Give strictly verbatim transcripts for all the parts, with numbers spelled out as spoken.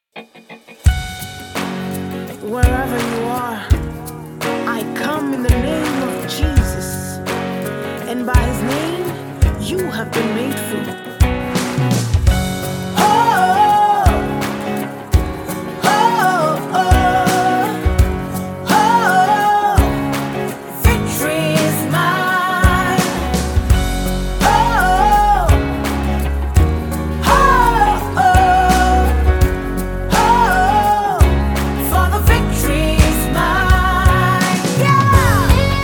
Wherever you are, I come in the name of Jesus, and by his name you have been made free. Oh, oh, oh, oh, victory is mine. Oh, oh, oh, oh, for the victory is mine. Yeah.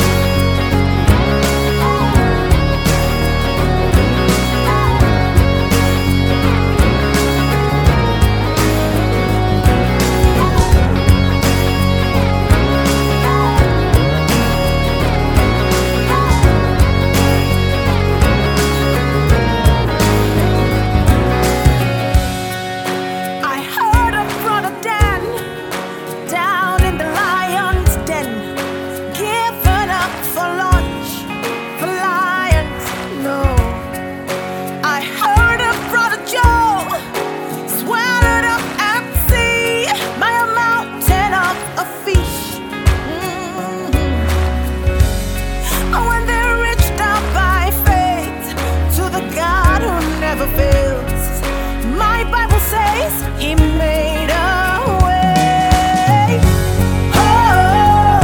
I heard of Brother Dan down in the lion's den, giving up for lunch for lions. No, I heard of Brother Joe swallowed up at sea by a mountain of a fish. Mhm. When they reached out by faith to the God who never fails, my Bible says he made a way. Oh,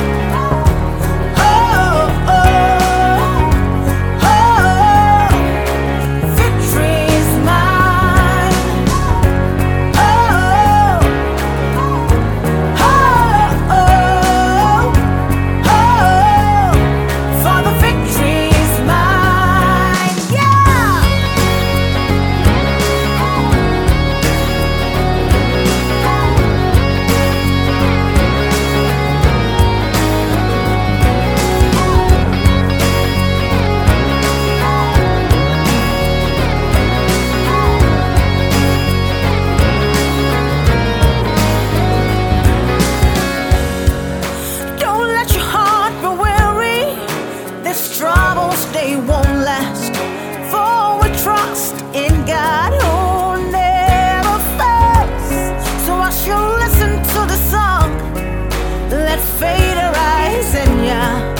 oh, oh, oh, victory is mine. Oh, oh, oh, oh, for the victory is mine. Yeah. Don't let your heart be weary. These troubles, they won't last. For we trust in God who never fails. So as you listen to the song, let faith arise in ya.